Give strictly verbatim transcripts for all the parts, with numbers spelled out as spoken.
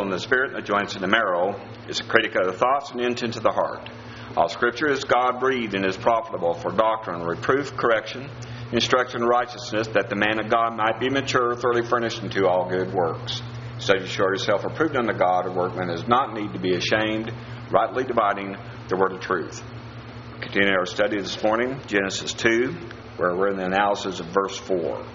in the spirit and the joints in the marrow, is a critic of the thoughts and intents of the heart. All Scripture is God-breathed and is profitable for doctrine, reproof, correction, instruction in righteousness, that the man of God might be mature, thoroughly furnished unto all good works. Study to show yourself approved unto God, a workman does not need to be ashamed, rightly dividing the word of truth. Continue our study this morning, Genesis two, where we're in the analysis of verse four.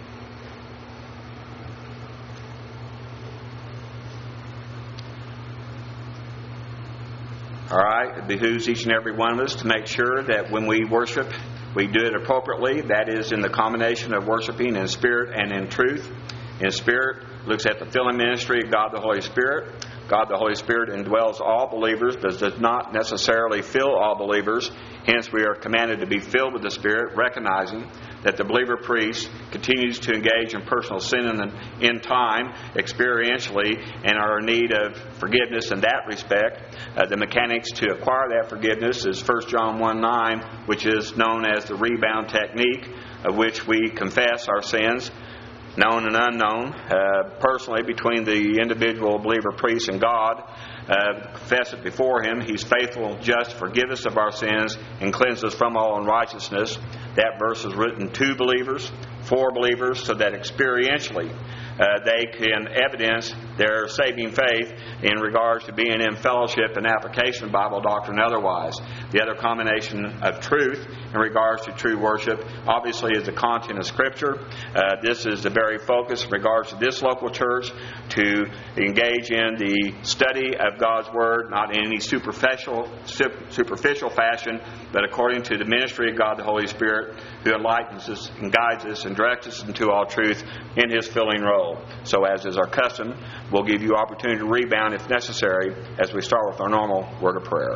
All right, it behooves each and every one of us to make sure that when we worship, we do it appropriately. That is in the combination of worshiping in spirit and in truth. In spirit, looks at the filling ministry of God the Holy Spirit. God the Holy Spirit indwells all believers, but does not necessarily fill all believers. Hence, we are commanded to be filled with the Spirit, recognizing that the believer priest continues to engage in personal sin in, in time, experientially, and are in need of forgiveness in that respect. Uh, the mechanics to acquire that forgiveness is First John one nine, which is known as the rebound technique, of which we confess our sins, known and unknown, uh, personally between the individual believer priest and God. Uh, confess it before Him. He's faithful and just to forgive us of our sins and cleanse us from all unrighteousness. That verse is written to believers, for believers, so that experientially uh, they can evidence their saving faith in regards to being in fellowship and application of Bible doctrine otherwise. The other combination of truth in regards to true worship obviously is the content of Scripture. Uh, this is the very focus in regards to this local church, to engage in the study of God's Word, not in any superficial, superficial fashion, but according to the ministry of God the Holy Spirit, who enlightens us and guides us and directs us into all truth in His filling role. So as is our custom, we'll give you opportunity to rebound if necessary as we start with our normal word of prayer.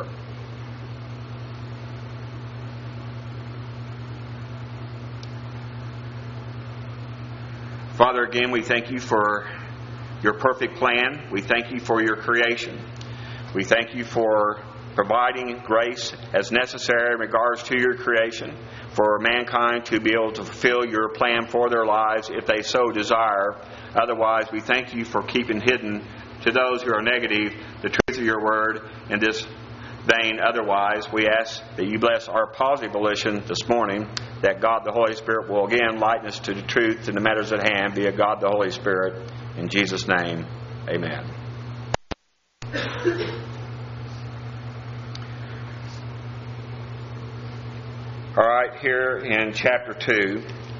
Father, again, we thank You for Your perfect plan. We thank You for Your creation. We thank You for providing grace as necessary in regards to Your creation for mankind to be able to fulfill Your plan for their lives if they so desire. Otherwise, we thank You for keeping hidden to those who are negative the truth of Your word in this vein. Otherwise, we ask that You bless our positive volition this morning, that God the Holy Spirit will again lighten us to the truth in the matters at hand via God the Holy Spirit. In Jesus' name, amen. All right, here in chapter two,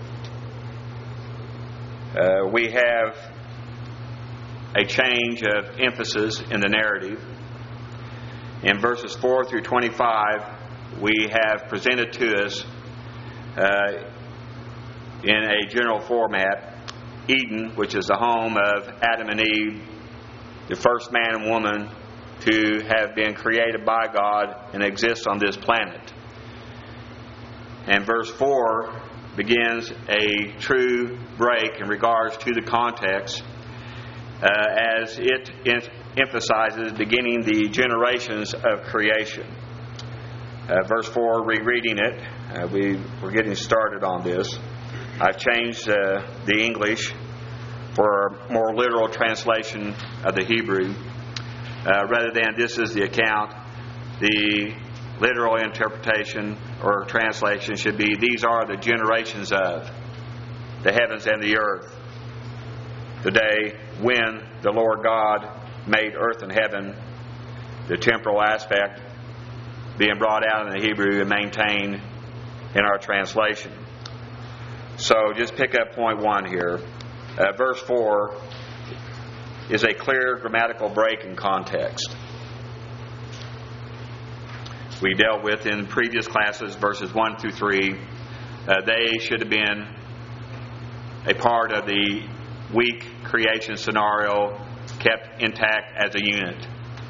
uh, we have a change of emphasis in the narrative. In verses four through twenty-five, we have presented to us uh, in a general format Eden, which is the home of Adam and Eve, the first man and woman to have been created by God and exist on this planet. And verse four begins a true break in regards to the context uh, as it in- emphasizes beginning the generations of creation. Uh, verse four, rereading it, uh, we, we're getting started on this. I've changed uh, the English for a more literal translation of the Hebrew. Uh, rather than this is the account, the literal interpretation or translation should be, these are the generations of the heavens and the earth, the day when the Lord God made earth and heaven, the temporal aspect being brought out in the Hebrew and maintained in our translation. So just pick up point one here. Uh, verse four is a clear grammatical break in context. We dealt with in previous classes verses one through three. Uh, they should have been a part of the weak creation scenario, kept intact as a unit,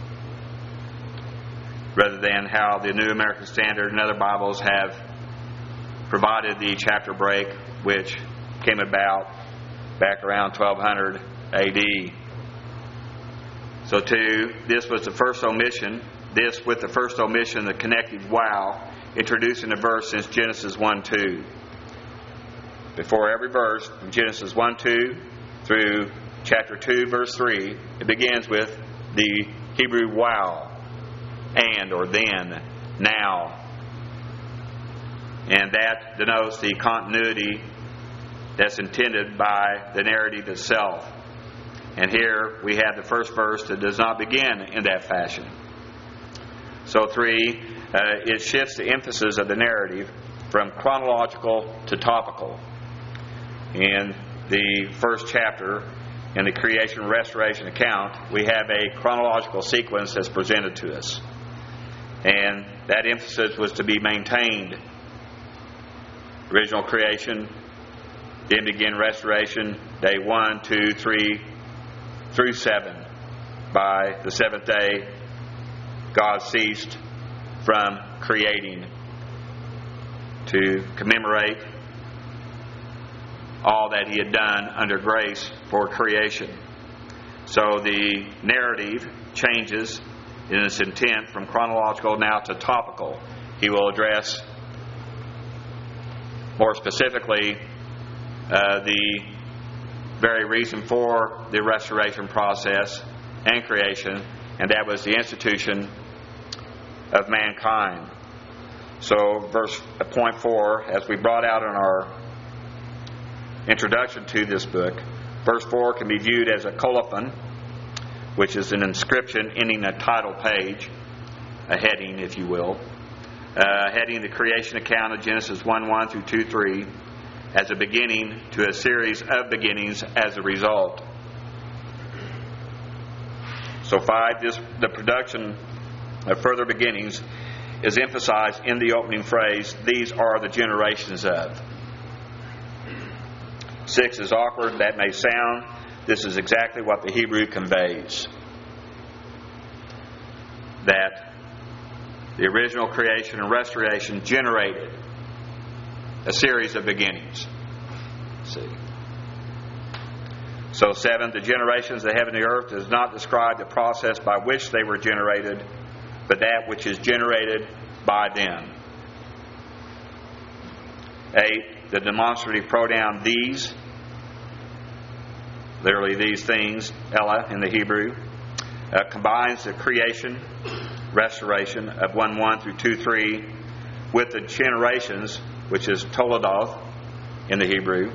rather than how the New American Standard and other Bibles have provided the chapter break, which came about back around twelve hundred A D. So two, this was the first omission. This with the first omission, the connective wow, introducing the verse since Genesis one two. Before every verse, from Genesis one two through chapter two, verse three, it begins with, the Hebrew wow, and or then, now. And that denotes the continuity that's intended by the narrative itself. And here we have the first verse that does not begin in that fashion. So three, uh, it shifts the emphasis of the narrative from chronological to topical. In the first chapter, in the creation and restoration account, we have a chronological sequence that's presented to us. And that emphasis was to be maintained. Original creation, then begin restoration, day one, two, three, through seven. By the seventh day, God ceased from creating to commemorate all that He had done under grace for creation. So the narrative changes in its intent from chronological now to topical. He will address more specifically uh, the very reason for the restoration process and creation, and that was the institution of mankind. So verse uh, point four, as we brought out in our introduction to this book, verse four can be viewed as a colophon, which is an inscription ending a title page, a heading, if you will, uh, heading the creation account of Genesis one one through two three, as a beginning to a series of beginnings as a result. So five, this, the production of further beginnings is emphasized in the opening phrase, these are the generations of. Six, as awkward that may sound, this is exactly what the Hebrew conveys. That the original creation and restoration generated a series of beginnings. See. So seven, the generations of heaven and the earth does not describe the process by which they were generated, but that which is generated by them. Eight, the demonstrative pronoun these, literally these things, Ella in the Hebrew, uh, combines the creation, restoration of one one through two three with the generations, which is Toledoth in the Hebrew,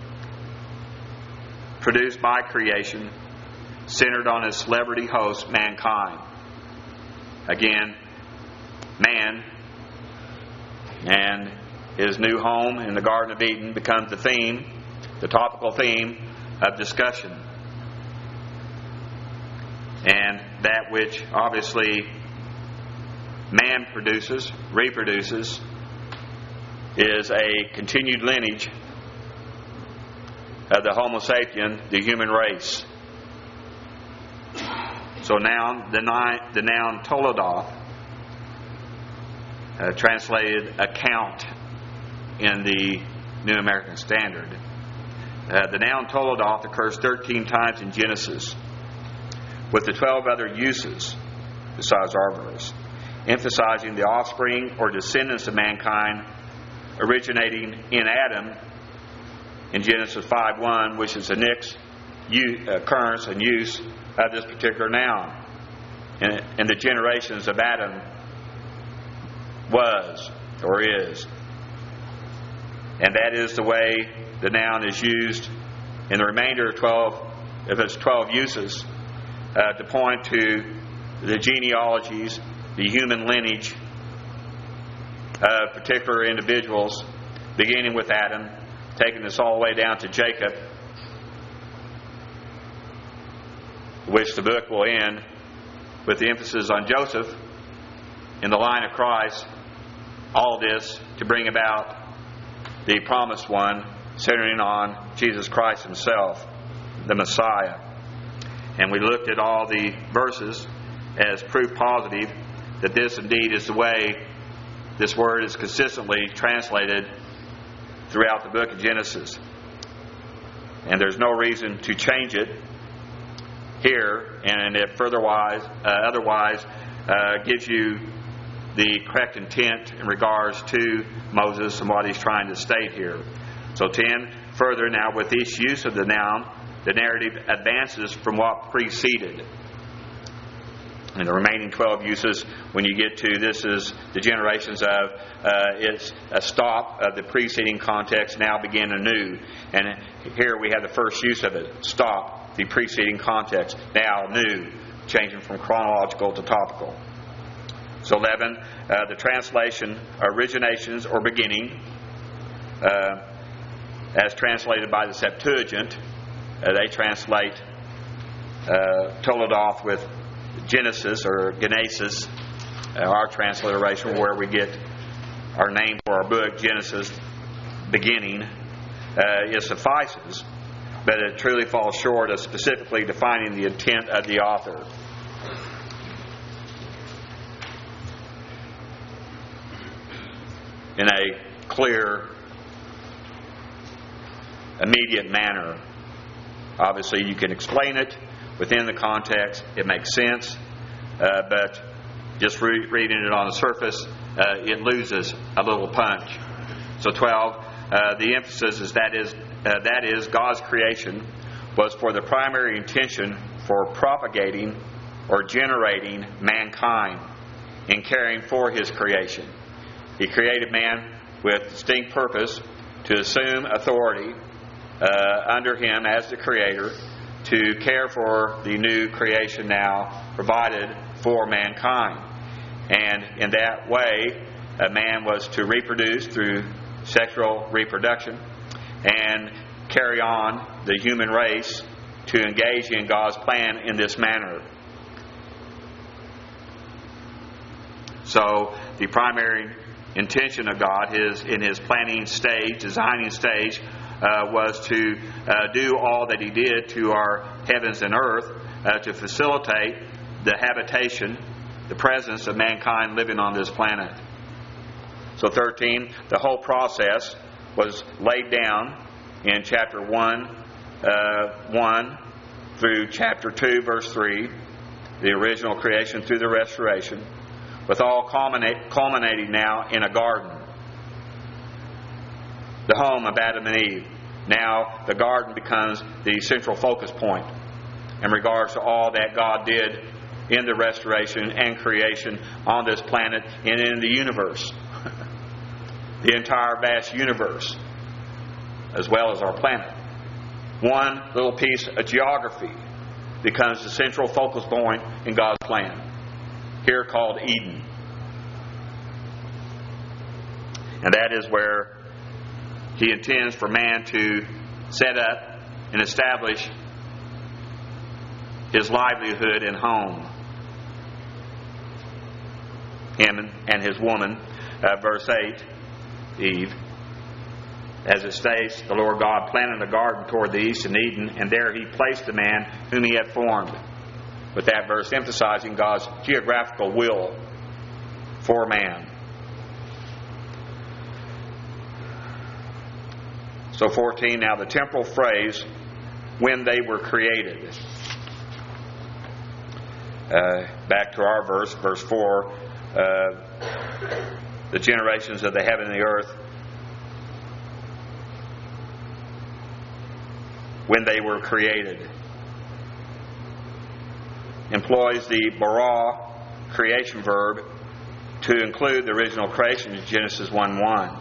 produced by creation, centered on his celebrity host, mankind. Again, man and his new home in the Garden of Eden becomes the theme, the topical theme of discussion. And that which obviously man produces, reproduces, is a continued lineage of the Homo sapien, the human race. So now the, ni- the noun Toledoth, uh, translated account in the New American Standard, uh, the noun Toledoth occurs thirteen times in Genesis, with the twelve other uses besides our verse, emphasizing the offspring or descendants of mankind originating in Adam in Genesis five one, which is the next occurrence and use of this particular noun. And, and the generations of Adam was or is. And that is the way the noun is used in the remainder of twelve of its twelve uses uh, to point to the genealogies, the human lineage of particular individuals, beginning with Adam, taking this all the way down to Jacob, which the book will end with the emphasis on Joseph in the line of Christ. All this to bring about the promised one, centering on Jesus Christ himself, the Messiah. And we looked at all the verses as proof positive that this indeed is the way this word is consistently translated throughout the book of Genesis. And there's no reason to change it here, and if furtherwise, uh, otherwise uh, gives you the correct intent in regards to Moses and what he's trying to state here. So ten, further now, with each use of the noun, the narrative advances from what preceded. And the remaining twelve uses, when you get to this is the generations of, uh, it's a stop of the preceding context, now begin anew. And here we have the first use of it, stop the preceding context, now new, changing from chronological to topical. So eleven, uh, the translation, originations or beginning, uh, as translated by the Septuagint, uh, they translate uh, Toledoth with Genesis or Genesis, uh, our transliteration where we get our name for our book, Genesis, beginning, uh, it suffices, but it truly falls short of specifically defining the intent of the author. In a clear, immediate manner. Obviously, you can explain it within the context. It makes sense. Uh, but just re- reading it on the surface, uh, it loses a little punch. So twelve, uh, the emphasis is that is uh, that is God's creation was for the primary intention for propagating or generating mankind in caring for His creation. He created man with distinct purpose to assume authority uh, under Him as the Creator, to care for the new creation now provided for mankind. And in that way, a man was to reproduce through sexual reproduction and carry on the human race to engage in God's plan in this manner. So the primary intention of God is in His planning stage, designing stage, uh, was to uh, do all that He did to our heavens and earth uh, to facilitate the habitation, the presence of mankind living on this planet. So thirteen, the whole process was laid down in chapter one, uh, one through chapter two, verse three, the original creation through the restoration, with all culminate, culminating now in a garden, the home of Adam and Eve. Now the garden becomes the central focus point in regards to all that God did in the restoration and creation on this planet and in the universe. The entire vast universe, as well as our planet. One little piece of geography becomes the central focus point in God's plan, here called Eden. And that is where He intends for man to set up and establish his livelihood and home. Him and his woman, uh, verse eight, Eve. As it states, the Lord God planted a garden toward the east in Eden, and there He placed the man whom He had formed. With that verse emphasizing God's geographical will for man. So fourteen, now the temporal phrase, when they were created. Uh, back to our verse, verse four, uh, the generations of the heaven and the earth, when they were created, employs the bara, creation verb, to include the original creation in Genesis one one.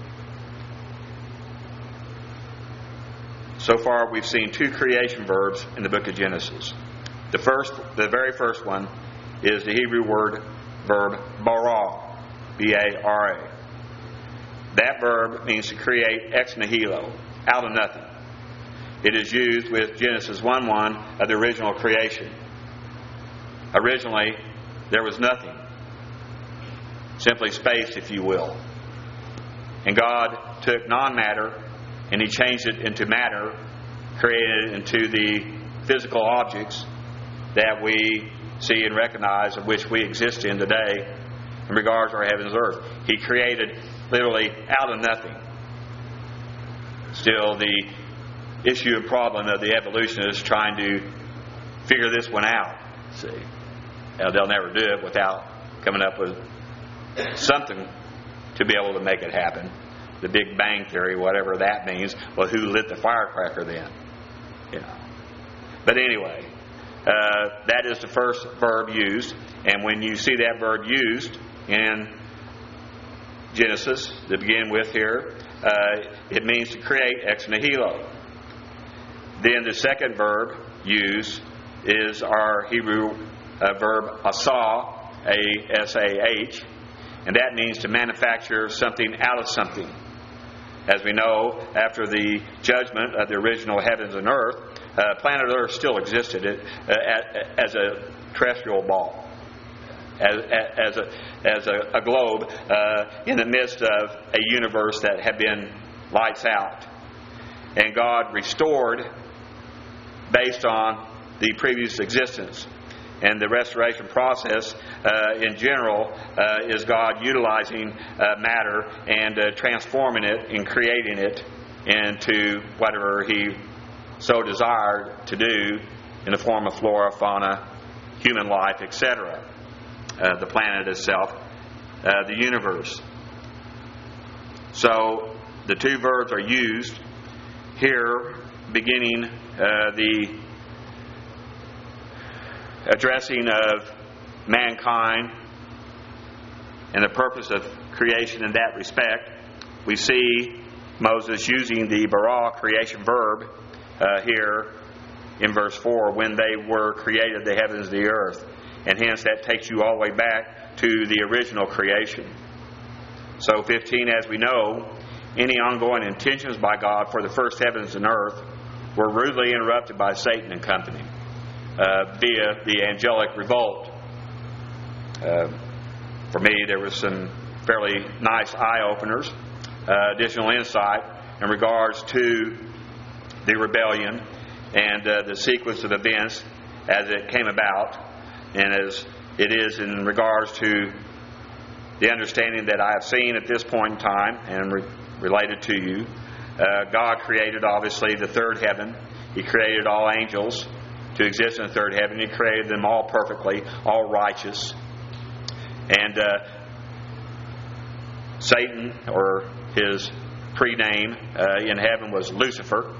So far we've seen two creation verbs in the book of Genesis. The first, the very first one is the Hebrew word verb bara, B A R A. That verb means to create ex nihilo, out of nothing. It is used with Genesis one one of the original creation. Originally, there was nothing. Simply space, if you will. And God took non-matter and He changed it into matter, created it into the physical objects that we see and recognize, of which we exist in today in regards to our heavens and earth. He created literally out of nothing. Still, the issue and problem of the evolutionists trying to figure this one out. See, now, they'll never do it without coming up with something to be able to make it happen. The Big Bang Theory, whatever that means. Well, who lit the firecracker then? You know. But anyway, Uh, that is the first verb used. And when you see that verb used in Genesis, to begin with here, uh, it means to create ex nihilo. Then the second verb used is our Hebrew uh, verb asah, A S A H, and that means to manufacture something out of something. As we know, after the judgment of the original heavens and earth, uh, planet Earth still existed uh, as a terrestrial ball, as, as, a, as a, a globe uh, in the midst of a universe that had been lights out. And God restored based on the previous existence. And the restoration process, uh, in general, uh, is God utilizing uh, matter and uh, transforming it and creating it into whatever He so desired to do in the form of flora, fauna, human life, et cetera. Uh, the planet itself, uh, the universe. So the two verbs are used here, beginning uh, the addressing of mankind and the purpose of creation in that respect. We see Moses using the bara, creation verb, uh, here in verse four, when they were created, the heavens and the earth. And hence that takes you all the way back to the original creation. So fifteen, as we know, any ongoing intentions by God for the first heavens and earth were rudely interrupted by Satan and company. Uh, via the angelic revolt. Uh, for me, there was some fairly nice eye-openers, uh, additional insight in regards to the rebellion and uh, the sequence of events as it came about, and as it is in regards to the understanding that I have seen at this point in time and re- related to you. Uh, God created, obviously, the third heaven. He created all angels to exist in the third heaven. He created them all perfectly, all righteous. And uh, Satan, or his pre-name uh, in heaven, was Lucifer.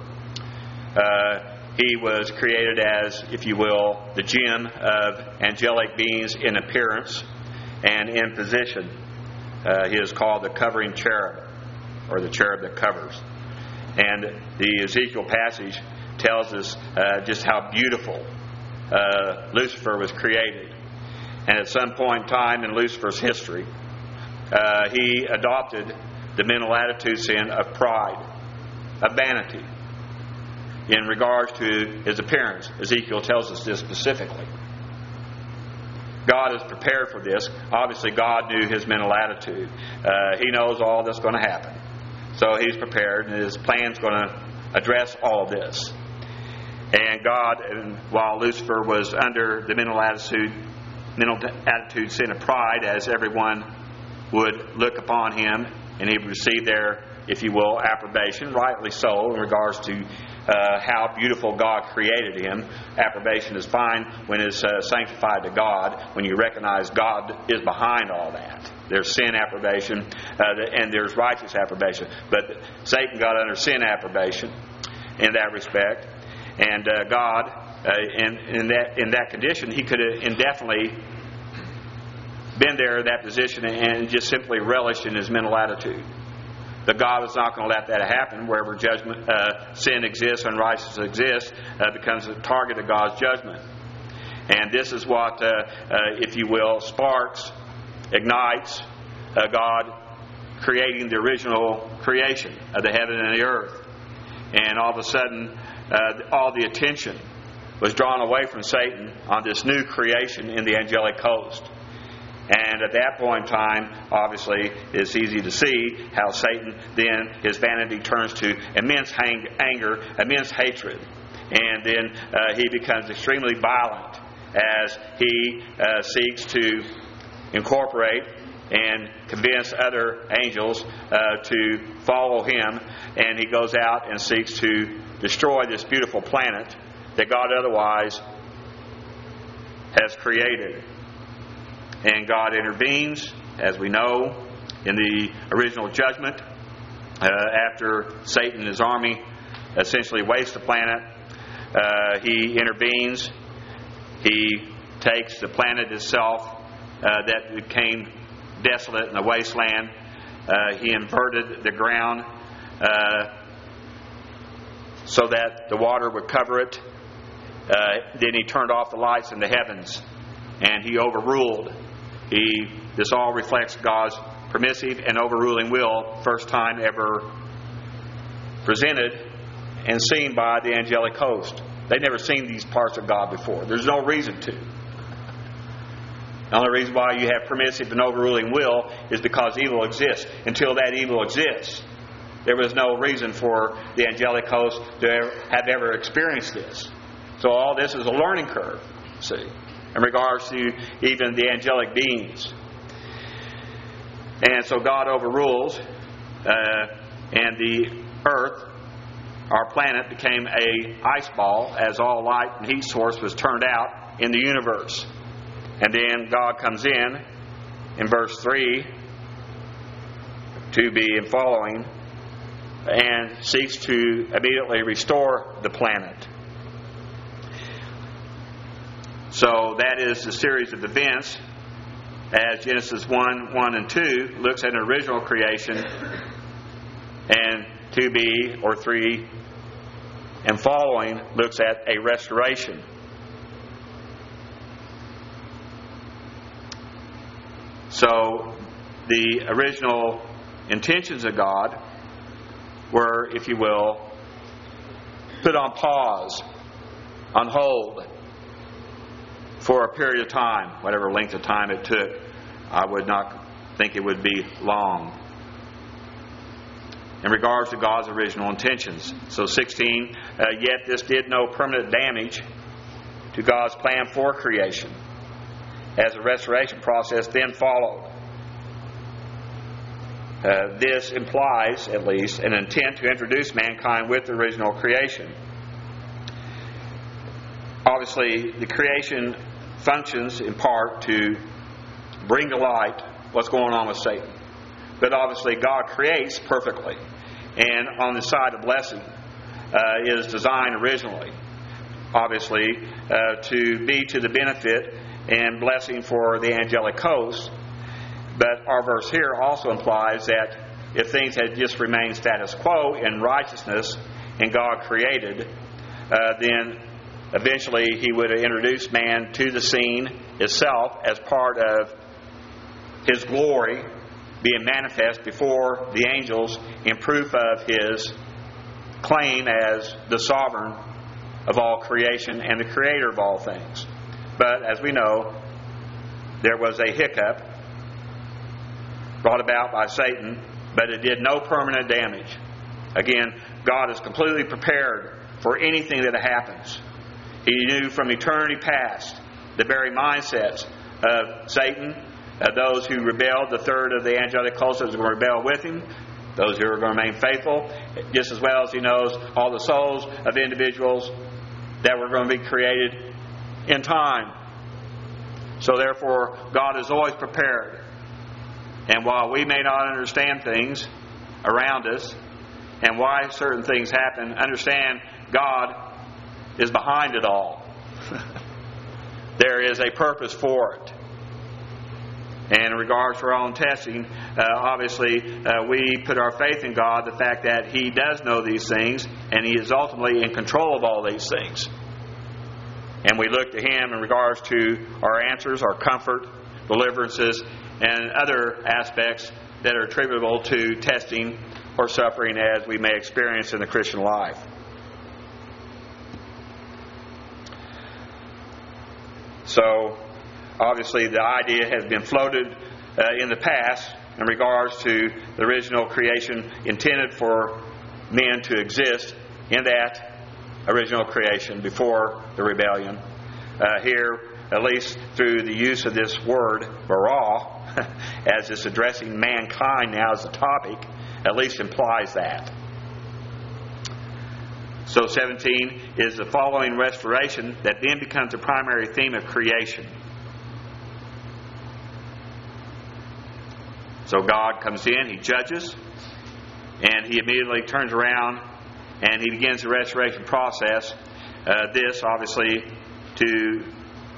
Uh, he was created as, if you will, the gem of angelic beings in appearance and in position. Uh, he is called the covering cherub, or the cherub that covers. And the Ezekiel passage tells us uh, just how beautiful uh, Lucifer was created. And at some point in time in Lucifer's history, uh, he adopted the mental attitude sin of pride, of vanity, in regards to his appearance. Ezekiel tells us this specifically. God is prepared for this. Obviously, God knew his mental attitude. Uh, he knows all that's going to happen. So he's prepared, and his plan's going to address all of this. And God, and while Lucifer was under the mental attitude, mental attitude sin of pride, as everyone would look upon him, and he would receive their, if you will, approbation, rightly so, in regards to uh, how beautiful God created him. Approbation is fine when it's uh, sanctified to God, when you recognize God is behind all that. There's sin approbation, uh, and there's righteous approbation. But Satan got under sin approbation in that respect. And uh, God, uh, in, in that in that condition, he could have indefinitely been there in that position and just simply relished in his mental attitude. But God is not going to let that happen. Wherever judgment, uh, sin exists, unrighteousness exists, uh, becomes a target of God's judgment. And this is what, uh, uh, if you will, sparks, ignites uh, God creating the original creation of the heaven and the earth. And all of a sudden, uh, all the attention was drawn away from Satan on this new creation in the angelic host. And at that point in time, obviously, it's easy to see how Satan then, his vanity turns to immense hang- anger, immense hatred. And then uh, he becomes extremely violent as he uh, seeks to incorporate and convince other angels uh, to follow him. And he goes out and seeks to destroy this beautiful planet that God otherwise has created. And God intervenes, as we know, in the original judgment. Uh, after Satan and his army essentially waste the planet, uh, he intervenes He takes the planet itself uh, that became desolate in the wasteland. Uh, he inverted the ground uh, so that the water would cover it. Uh, then he turned off the lights in the heavens, and he overruled. He, this all reflects God's permissive and overruling will, first time ever presented and seen by the angelic host. They'd never seen these parts of God before. There's no reason to. The only reason why you have permissive and overruling will is because evil exists. Until that evil exists, there was no reason for the angelic host to ever, have ever experienced this. So all this is a learning curve, see, in regards to even the angelic beings. And so God overrules, uh, and the earth, our planet, became a ice ball as all light and heat source was turned out in the universe. And then God comes in, in verse three, to be in following, and seeks to immediately restore the planet. So that is the series of events, as Genesis one, one, and two looks at an original creation, and two B or three and following looks at a restoration. So the original intentions of God were, if you will, put on pause, on hold, for a period of time, whatever length of time it took. I would not think it would be long. In regards to God's original intentions. So sixteen, uh, yet this did no permanent damage to God's plan for creation, as a restoration process then followed. Uh, this implies, at least, an intent to introduce mankind with the original creation. Obviously, the creation functions in part to bring to light what's going on with Satan. But obviously, God creates perfectly. And on the side of blessing uh, is designed originally, obviously, uh, to be to the benefit and blessing for the angelic host. But our verse here also implies that if things had just remained status quo in righteousness and God created, uh, then eventually He would have introduced man to the scene itself as part of His glory being manifest before the angels in proof of His claim as the sovereign of all creation and the creator of all things. But as we know, there was a hiccup brought about by Satan, but it did no permanent damage. Again, God is completely prepared for anything that happens. He knew from eternity past the very mindsets of Satan, uh, those who rebelled, the third of the angelic hosts was going to rebel with him, those who are going to remain faithful, just as well as He knows all the souls of individuals that were going to be created in time. So therefore, God is always prepared. And while we may not understand things around us and why certain things happen, understand God is behind it all. There is a purpose for it. And in regards to our own testing, uh, obviously uh, we put our faith in God, the fact that He does know these things and He is ultimately in control of all these things. And we look to Him in regards to our answers, our comfort, deliverances, and other aspects that are attributable to testing or suffering as we may experience in the Christian life. So, obviously the idea has been floated uh, in the past in regards to the original creation intended for men to exist in that original creation before the rebellion. Uh, here, at least through the use of this word, bara, as it's addressing mankind now as a topic, at least implies that. So seventeen is the following restoration that then becomes the primary theme of creation. So God comes in, He judges, and He immediately turns around and He begins the restoration process. Uh, this, obviously, to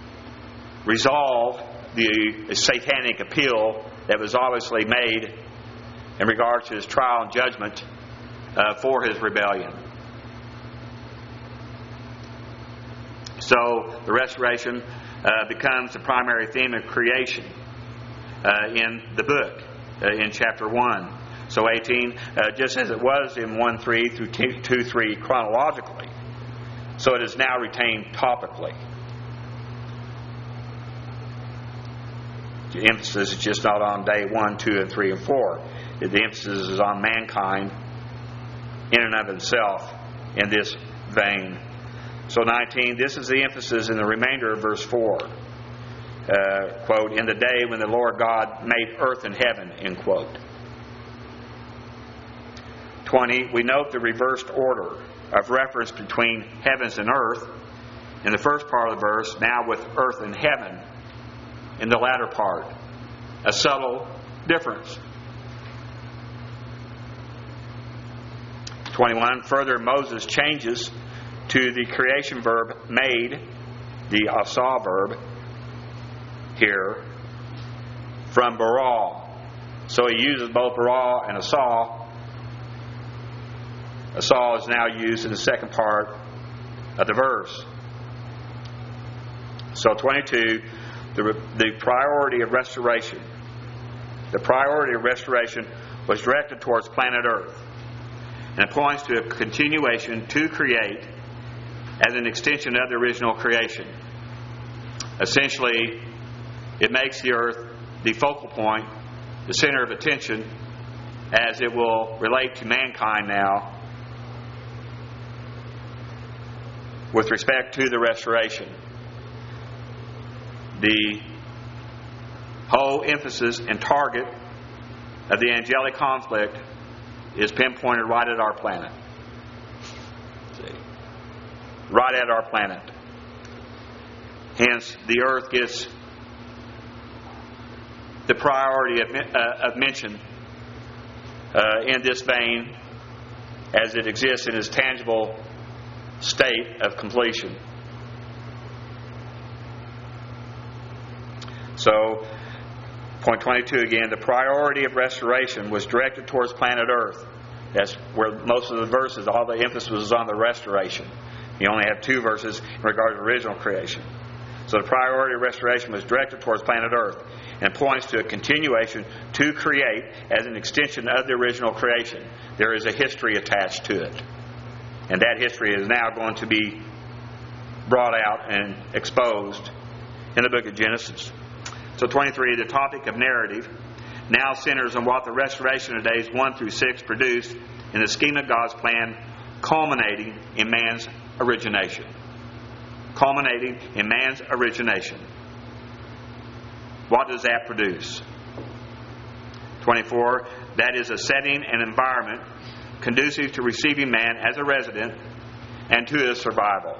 resolve the satanic appeal that was obviously made in regard to his trial and judgment uh, for his rebellion. So the restoration uh, becomes the primary theme of creation uh, in the book, uh, in chapter one. So eighteen, uh, just as it was in one three through two three chronologically, so it is now retained topically. The emphasis is just not on day one, two, and three, and four. The emphasis is on mankind in and of itself in this vein. So nineteen, this is the emphasis in the remainder of verse four. Uh, quote, in the day when the Lord God made earth and heaven, end quote. twenty, we note the reversed order of reference between heavens and earth in the first part of the verse, now with earth and heaven in the latter part. A subtle difference. twenty-one, further Moses changes to the creation verb made, the asa verb here, from bara. So he uses both bara and asa. Asa is now used in the second part of the verse. So twenty-two, the, the priority of restoration. The priority of restoration was directed towards planet Earth. And it points to a continuation to create as an extension of the original creation. Essentially, it makes the earth the focal point, the center of attention, as it will relate to mankind now with respect to the restoration. The whole emphasis and target of the angelic conflict is pinpointed right at our planet. See? Right at our planet. Hence, the earth gets the priority of, uh, of mention uh, in this vein as it exists in its tangible state of completion. So, point twenty-two again, the priority of restoration was directed towards planet Earth. That's where most of the verses, all the emphasis was on the restoration. You only have two verses in regard to original creation. So the priority of restoration was directed towards planet Earth and points to a continuation to create as an extension of the original creation. There is a history attached to it. And that history is now going to be brought out and exposed in the book of Genesis. So twenty-three, the topic of narrative now centers on what the restoration of days one through six produced in the scheme of God's plan, culminating in man's origination. Culminating in man's origination. What does that produce? twenty-four, that is a setting and environment conducive to receiving man as a resident and to his survival.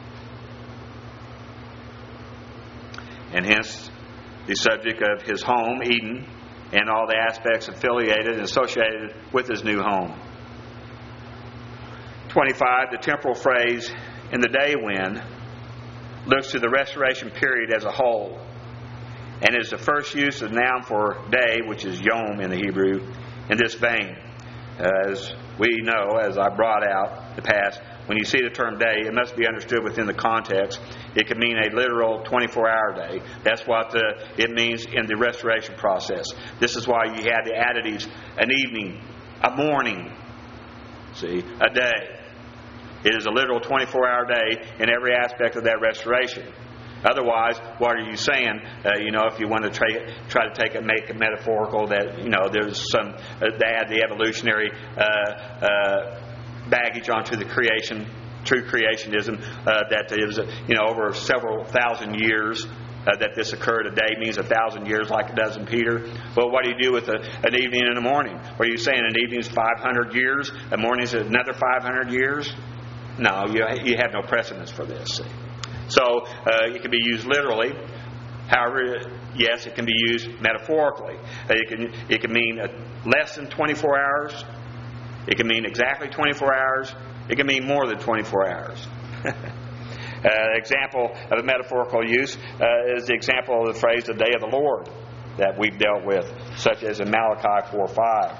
And hence, the subject of his home, Eden, and all the aspects affiliated and associated with his new home. twenty-five, the temporal phrase, in the day when, looks to the restoration period as a whole, and is the first use of the noun for day, which is yom in the Hebrew, in this vein. As we know, as I brought out in the past, when you see the term day, it must be understood within the context. It can mean a literal twenty-four hour day. That's what the, it means in the restoration process. This is why you had the additives, an evening, a morning, see, a day. It is a literal twenty-four hour day in every aspect of that restoration. Otherwise, what are you saying? Uh, you know, if you want to try, try to take it, make it metaphorical, that, you know, there's some, uh, they add the evolutionary uh, uh, baggage onto the creation, true creationism, uh, that it was, you know, over several thousand years uh, that this occurred. A day means a thousand years, like it does in Peter. Well, what do you do with a, an evening and a morning? Are you saying an evening is five hundred years, a morning is another five hundred years? No, you you have no precedence for this. See? So uh, it can be used literally. However, yes, it can be used metaphorically. Uh, it can it can mean uh, less than twenty-four hours. It can mean exactly twenty-four hours. It can mean more than twenty-four hours. Uh, example of a metaphorical use uh, is the example of the phrase "the day of the Lord" that we've dealt with, such as in Malachi four five.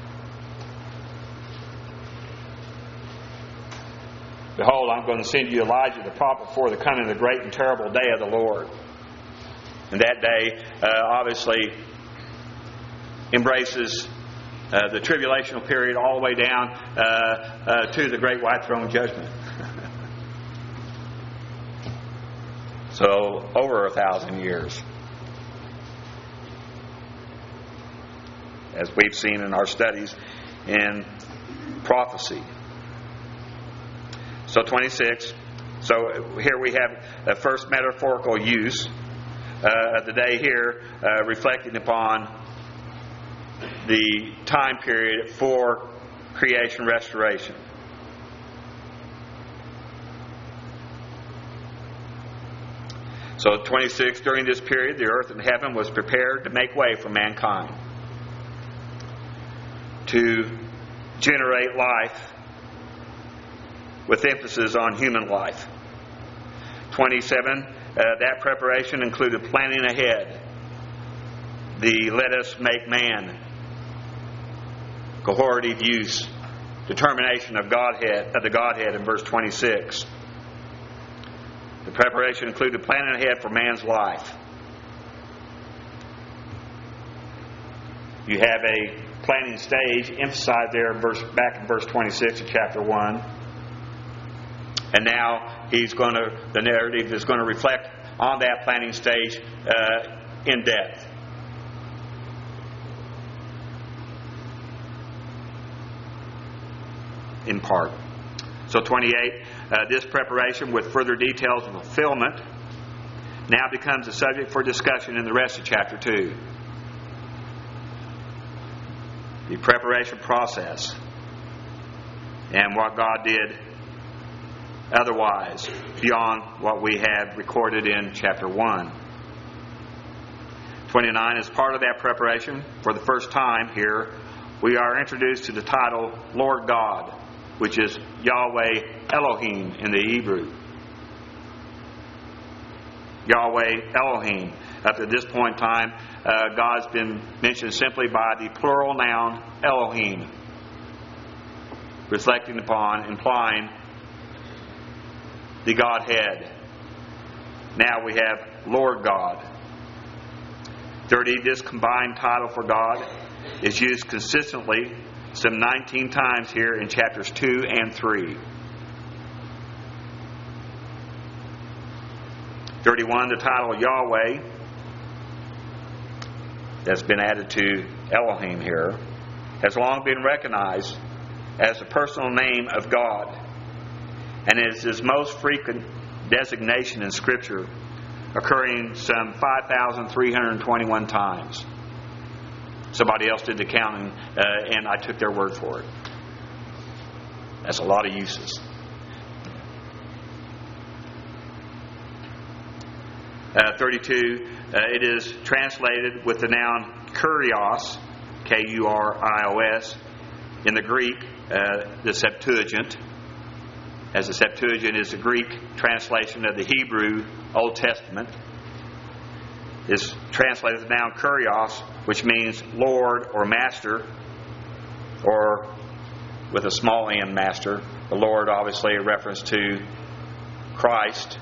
Behold, I'm going to send you Elijah the prophet before the coming of the great and terrible day of the Lord. And that day, uh, obviously, embraces uh, the tribulational period all the way down uh, uh, to the great white throne judgment. So, over a thousand years. As we've seen in our studies in prophecy. So twenty-six. So here we have the first metaphorical use uh, of the day here, uh, reflecting upon the time period for creation restoration. So twenty-six, during this period, the earth and heaven was prepared to make way for mankind, to generate life, with emphasis on human life. twenty-seven, uh, that preparation included planning ahead. The let us make man, cohortative use, determination of Godhead, of the Godhead in verse twenty-six. The preparation included planning ahead for man's life. You have a planning stage emphasized there in verse, back in verse twenty-six of chapter one. And now he's going to, the narrative is going to reflect on that planning stage uh, in depth. In part. So twenty-eight, uh, this preparation with further details of fulfillment now becomes a subject for discussion in the rest of chapter two. The preparation process and what God did otherwise beyond what we have recorded in chapter one. twenty-nine, as part of that preparation, for the first time here, we are introduced to the title Lord God, which is Yahweh Elohim in the Hebrew. Yahweh Elohim. Up to this point in time, uh, God's been mentioned simply by the plural noun Elohim, reflecting upon, implying the Godhead. Now we have Lord God. thirty, this combined title for God is used consistently some nineteen times here in chapters two and three. thirty-one, the title Yahweh, that's been added to Elohim here, has long been recognized as the personal name of God, and is his most frequent designation in Scripture, occurring some five thousand three hundred twenty-one times. Somebody else did the counting, uh, and I took their word for it. That's a lot of uses. Uh, thirty-two, uh, it is translated with the noun kurios, K U R I O S, in the Greek, uh, the Septuagint, as the Septuagint is the Greek translation of the Hebrew Old Testament, is translated with the noun kurios, which means Lord or Master, or with a small m, Master. The Lord, obviously, a reference to Christ,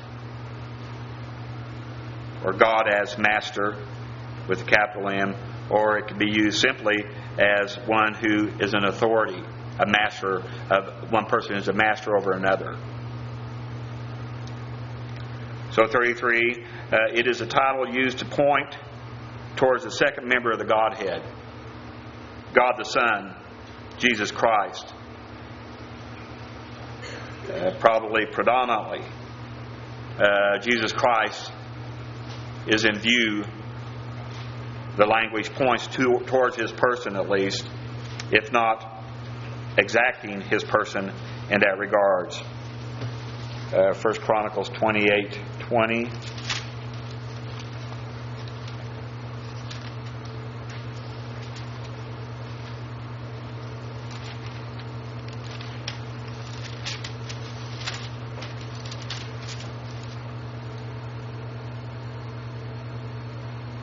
or God as Master with a capital M, or it can be used simply as one who is an authority, a master of one person is a master over another. So thirty-three, uh, it is a title used to point towards the second member of the Godhead, God the Son, Jesus Christ. Uh, probably predominantly, uh, Jesus Christ is in view. The language points to, towards his person at least, if not exacting his person in that regards. Uh, First Chronicles twenty-eight twenty.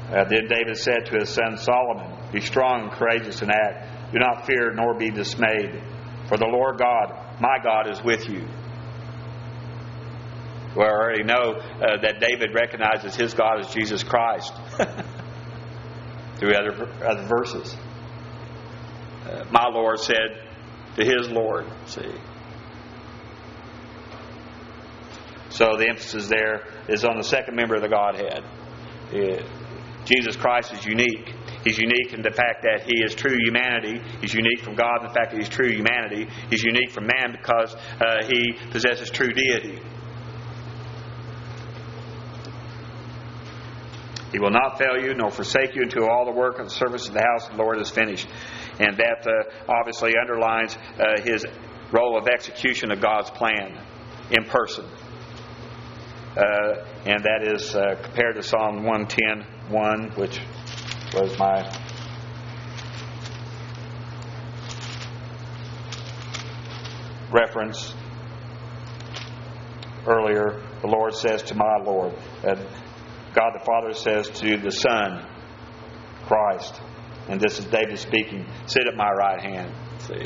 Uh, then David said to his son Solomon, "Be strong and courageous and act. Do not fear nor be dismayed, for the Lord God, my God, is with you." We already know uh, that David recognizes his God as Jesus Christ through other, other verses. Uh, my Lord said to his Lord. See. So the emphasis there is on the second member of the Godhead. Uh, Jesus Christ is unique. He's unique in the fact that He is true humanity. He's unique from God in the fact that He's true humanity. He's unique from man because uh, He possesses true deity. He will not fail you nor forsake you until all the work of the service of the house of the Lord is finished. And that uh, obviously underlines uh, His role of execution of God's plan in person. Uh, and that is uh, compared to Psalm one ten one, which was my reference earlier. The Lord says to my Lord, uh, God the Father says to the Son, Christ, and this is David speaking, "Sit at my right hand." See,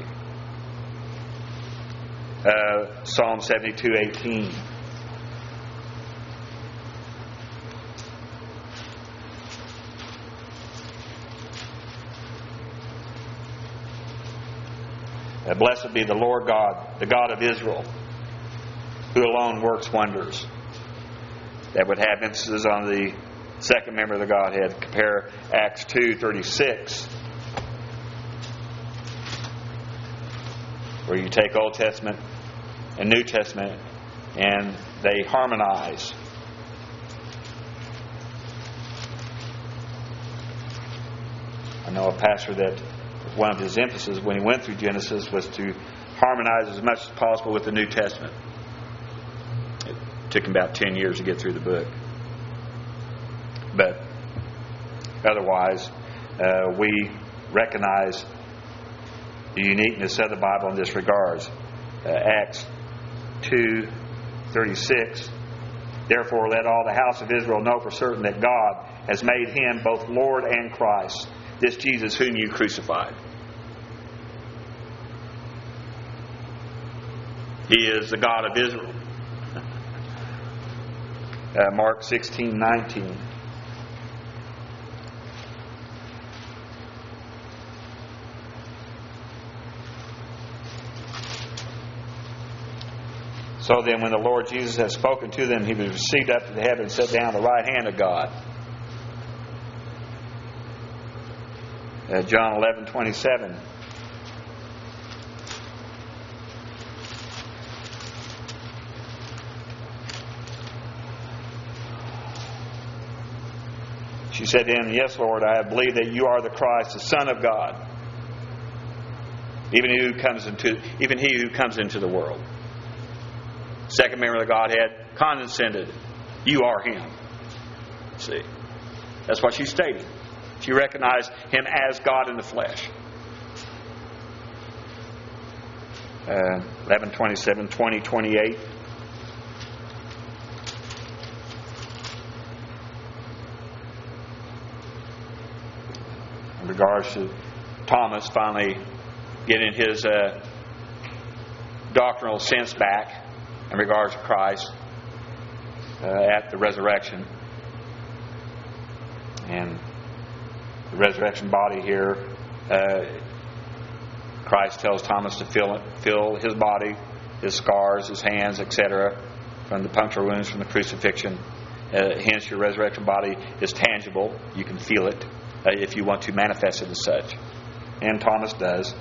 uh, Psalm seventy-two eighteen. Uh, Blessed be the Lord God, the God of Israel, who alone works wonders. That would have emphasis on the second member of the Godhead. Compare Acts two thirty-six, where you take Old Testament and New Testament and they harmonize. I know a pastor that one of his emphasis when he went through Genesis was to harmonize as much as possible with the New Testament. It took him about ten years to get through the book. But otherwise, uh, we recognize the uniqueness of the Bible in this regard. Uh, Acts two thirty-six. Therefore, let all the house of Israel know for certain that God has made Him both Lord and Christ, this Jesus whom you crucified. He is the God of Israel. Uh, Mark sixteen nineteen. So then when the Lord Jesus had spoken to them, He was received up to the heaven and sat down at the right hand of God. Uh, John eleven twenty-seven. She said to Him, "Yes, Lord, I have believed that You are the Christ, the Son of God, even He who comes into, even He who comes into the world." Second member of the Godhead condescended. You are Him. See, that's what she's stating. She recognized Him as God in the flesh. Uh, eleven twenty-seven, twenty twenty-eight. In regards to Thomas finally getting his uh, doctrinal sense back in regards to Christ uh, at the resurrection. And the resurrection body here, uh, Christ tells Thomas to feel it, feel his body, his scars, his hands, et cetera, from the puncture wounds from the crucifixion. Uh, hence, your resurrection body is tangible. You can feel it uh, if you want to manifest it as such. And Thomas does.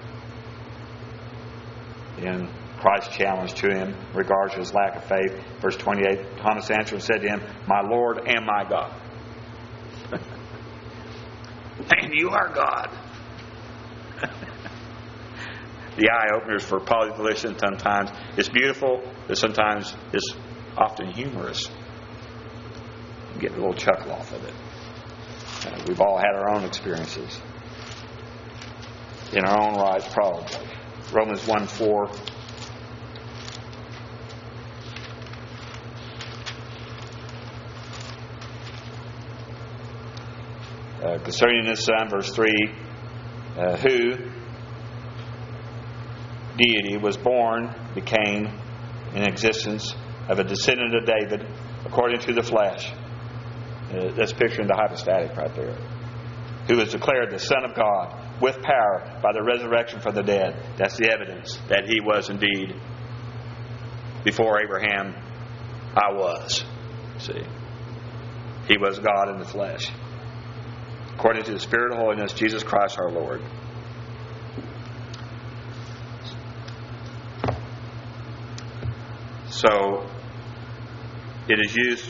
In Christ's challenge to him in regards to his lack of faith, verse twenty-eight, Thomas answered and said to Him, "My Lord and my God." And You are God. The eye openers for polytheism sometimes it's beautiful, but sometimes it's often humorous. You get a little chuckle off of it. Uh, we've all had our own experiences in our own rights, probably. Romans one four. Uh, concerning His Son, verse three, uh, who, deity, was born, became in existence of a descendant of David according to the flesh. Uh, that's picturing the hypostatic right there. Who was declared the Son of God with power by the resurrection from the dead. That's the evidence that He was indeed, before Abraham, I was. See, He was God in the flesh. According to the Spirit of holiness, Jesus Christ our Lord. So, it is used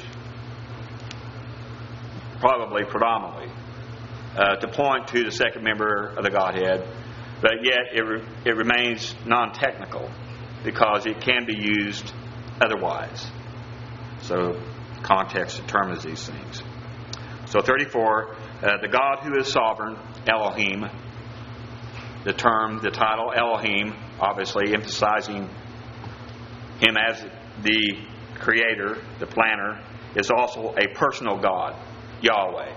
probably predominantly uh, to point to the second member of the Godhead, but yet it, re- it remains non-technical because it can be used otherwise. So, context determines these things. So, thirty-four, uh, the God who is sovereign, Elohim, the term, the title Elohim, obviously emphasizing Him as the creator, the planner, is also a personal God, Yahweh.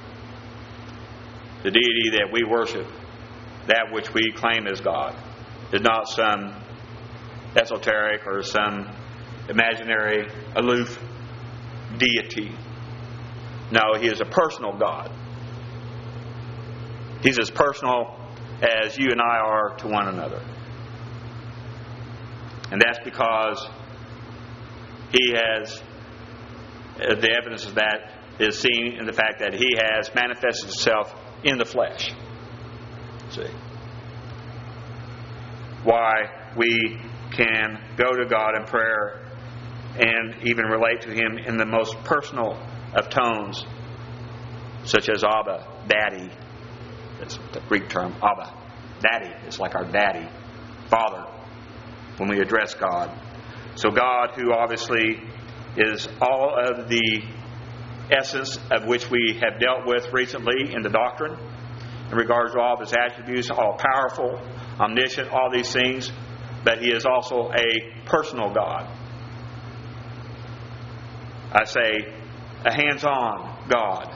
The deity that we worship, that which we claim as God, is not some esoteric or some imaginary, aloof deity. No, He is a personal God. He's as personal as you and I are to one another. And that's because He has, the evidence of that is seen in the fact that He has manifested Himself in the flesh. See? Why we can go to God in prayer and even relate to Him in the most personal of tones, such as Abba, Daddy. That's the Greek term, Abba. Daddy. It's like our daddy, Father, when we address God. So God, who obviously is all of the essence of which we have dealt with recently in the doctrine, in regards to all of His attributes, all powerful, omniscient, all these things, but He is also a personal God. I say, a hands-on God.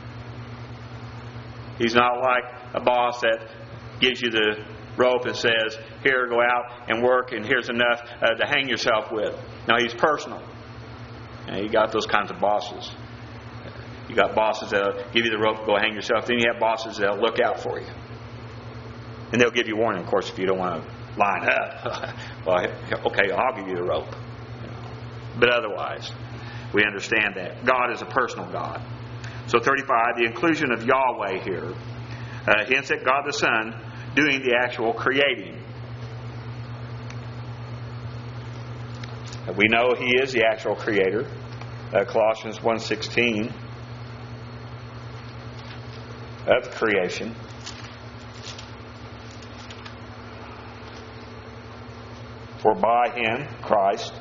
He's not like a boss that gives you the rope and says, here, go out and work, and here's enough uh, to hang yourself with. No, He's personal. And you got those kinds of bosses. You got bosses that'll give you the rope, go hang yourself. Then you have bosses that'll look out for you. And they'll give you warning, of course, if you don't want to line up. Well, okay, I'll give you the rope. But otherwise, we understand that God is a personal God. So thirty-five, the inclusion of Yahweh here uh, hints at God the Son doing the actual creating. We know He is the actual creator. Uh, Colossians one sixteen of creation. For by Him, Christ,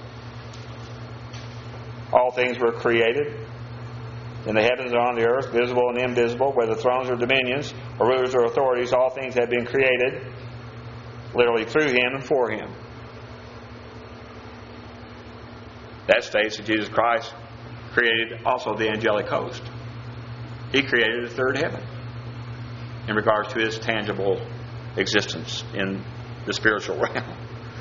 all things were created, in the heavens and on the earth, visible and invisible, whether thrones or dominions, or rulers or authorities, all things have been created, literally through Him and for Him. That states that Jesus Christ created also the angelic host. He created the third heaven in regards to His tangible existence in the spiritual realm.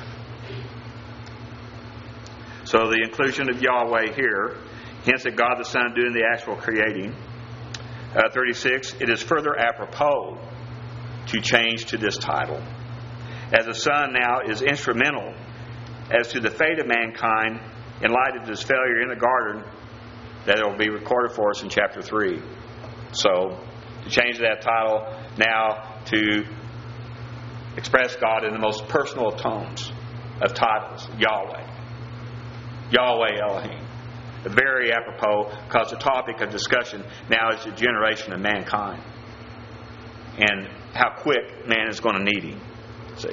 So the inclusion of Yahweh here hints at God the Son doing the actual creating. Uh, thirty-six, it is further apropos to change to this title, as the Son now is instrumental as to the fate of mankind in light of His failure in the garden that will be recorded for us in chapter three. So, to change that title now to express God in the most personal tones of titles, Yahweh. Yahweh Elohim. Very apropos, because the topic of discussion now is the generation of mankind and how quick man is going to need Him. See.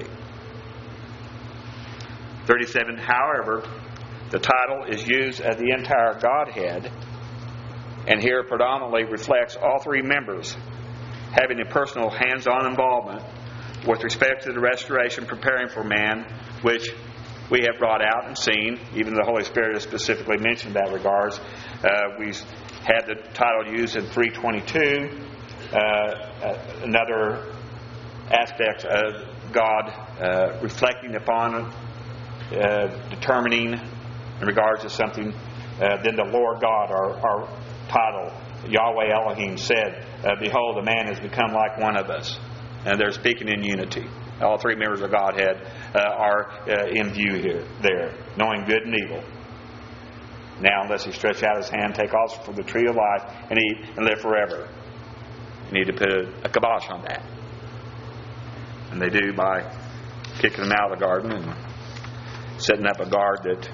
thirty-seven, however, the title is used of the entire Godhead, and here predominantly reflects all three members having a personal hands-on involvement with respect to the restoration preparing for man, which we have brought out and seen. Even the Holy Spirit has specifically mentioned that regards. Uh, we had the title used in three twenty-two uh, another aspect of God uh, reflecting upon, uh, determining in regards to something. Uh, then the Lord God, our, our title, Yahweh Elohim, said, uh, "Behold, a man has become like one of us." And they're speaking in unity. All three members of Godhead uh, are uh, in view here, there, knowing good and evil. Now, unless he stretch out his hand, take also from the tree of life, and eat and live forever. You need to put a, a kibosh on that. And they do by kicking them out of the garden and setting up a guard that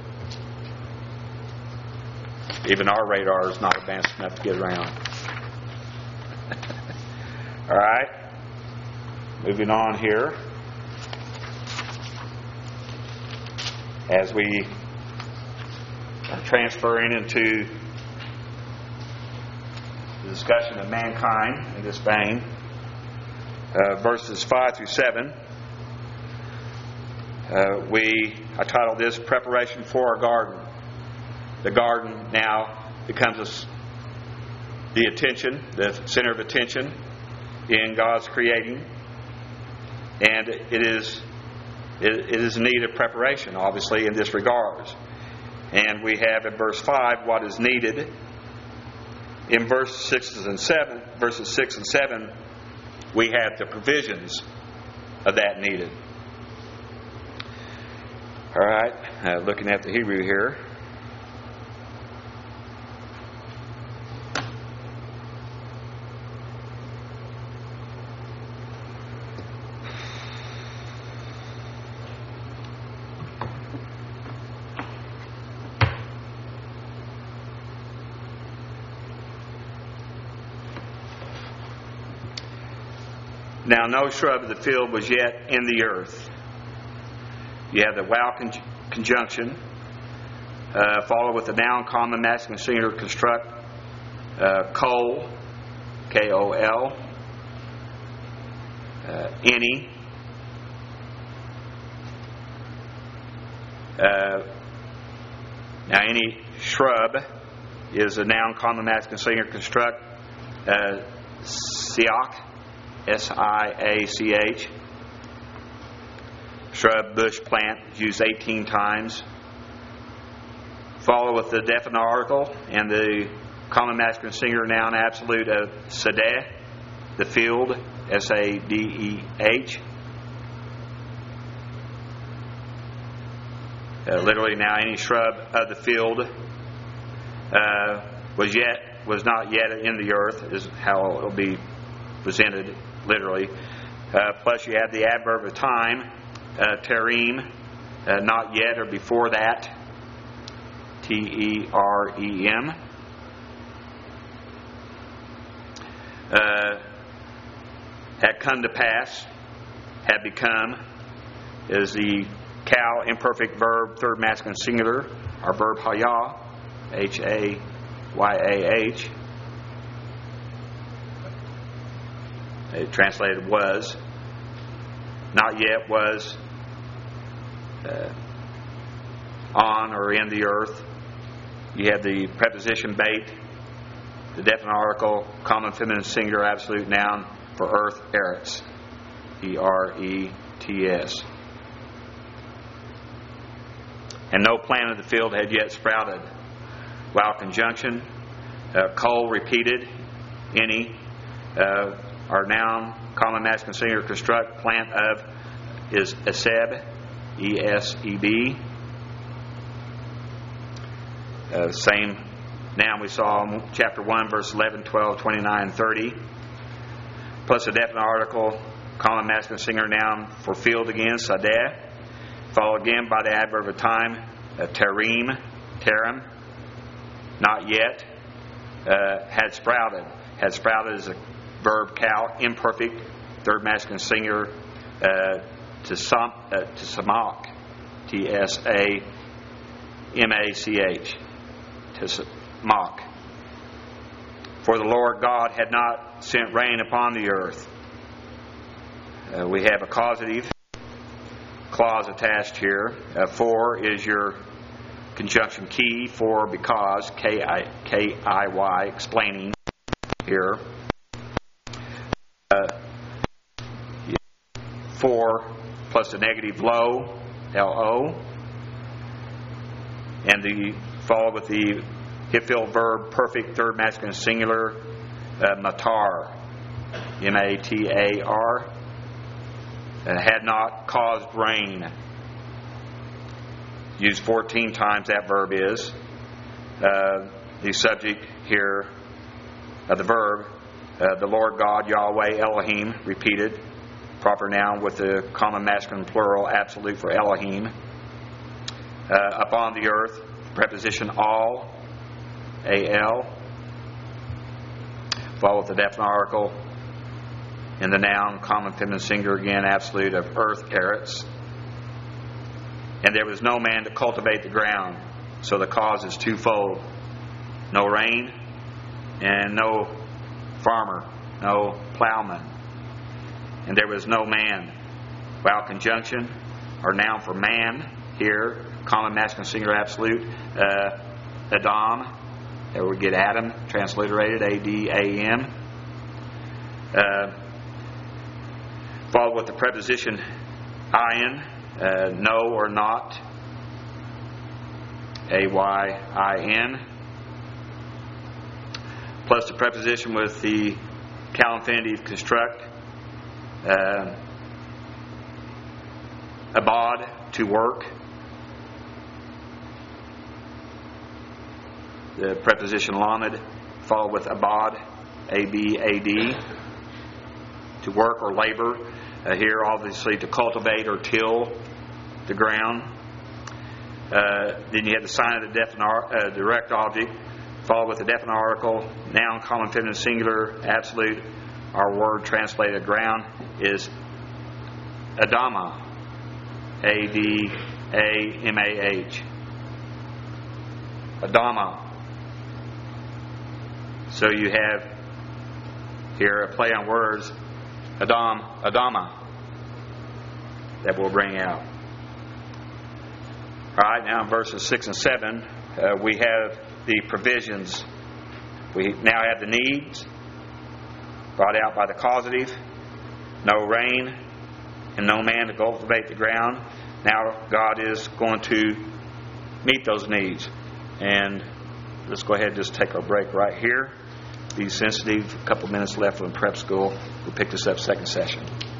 even our radar is not advanced enough to get around. All right. Moving on here. As we are transferring into the discussion of mankind in this vein, uh, verses five through seven, uh, we I titled this "Preparation for a Garden." The garden now becomes a, the attention, the center of attention in God's creating, and it is it, it is in need of preparation, obviously, in this regards. And we have in verse five what is needed. In verse six and seven, verses six and seven, we have the provisions of that needed. All right, uh, looking at the Hebrew here. Now no shrub of the field was yet in the earth. You have the wow con- conjunction, uh, followed with the noun, common, masculine, singular, construct, uh, kol, K O L, uh, any, uh, now any shrub is a noun, common, masculine, singular, construct, uh, siach, S I A C H. Shrub, bush, plant, used eighteen times. Follow with the definite article and the common masculine singular noun absolute of sadeh, the field, S A D E H. Uh, literally now any shrub of the field uh, was yet was not yet in the earth is how it will be presented. Literally. Uh, plus you have the adverb of time, uh, terim, uh, not yet or before that, T E R E M. Uh, had come to pass, had become, is the cow imperfect verb, third masculine singular, our verb hayah, H A Y A H. It translated was. Not yet was uh, on or in the earth. You have the preposition bait, the definite article, common feminine singular absolute noun for earth, eretz, E R E T S. And no plant of the field had yet sprouted. Wow conjunction, uh, kol repeated, any. Uh, Our noun, common masculine singular construct, plant of is eseb, E S E B. Uh, same noun we saw in chapter one, verse eleven, twelve, twenty-nine, thirty. Plus a definite article, common masculine singular noun for field again, sadeh. Followed again by the adverb of time, uh, terim, terim. Not yet. Uh, had sprouted. Had sprouted is a verb cow, imperfect, third masculine singular, uh, to sam, uh, to samak, T S A M A C H, to samak. For the Lord God had not sent rain upon the earth. Uh, we have a causative clause attached here. Uh, for is your conjunction key, for because, K I Y, explaining here. uh, for plus the negative lo, L O, and the followed with the hit-filled verb perfect third masculine singular, uh, matar, M A T A R, and had not caused rain. Used fourteen times that verb is. Uh, the subject here of the verb, uh, the Lord God, Yahweh, Elohim, repeated. Proper noun with the common masculine plural, absolute for Elohim. Uh, upon the earth, preposition all, A L, followed with the definite article in the noun, common feminine singular again, absolute of earth, eretz. And there was no man to cultivate the ground. So the cause is twofold. No rain and no farmer, no plowman. And there was no man. Vowel conjunction, or noun for man here, common masculine singular absolute, uh, Adam. There we get Adam, transliterated, A D A M. Uh, followed with the preposition ayin, uh, no or not, A Y I N, plus the preposition with the cal infinitive construct, uh, abad, to work, the preposition lamed, followed with abad, A B A D, to work or labor. Uh, here, obviously, to cultivate or till the ground. Uh, then you have the sign of the definite, uh, direct object, followed with the definite article, noun, common feminine singular, absolute. Our word translated ground is Adama, A D A M A H. Adama. So you have here a play on words, Adam, Adama, that we'll bring out. All right, now in verses six and seven, uh, we have the provisions. We now have the needs brought out by the causative. No rain and no man to cultivate the ground. Now God is going to meet those needs. And let's go ahead and just take our break right here. Be sensitive. A couple minutes left from prep school. We'll pick this up second session.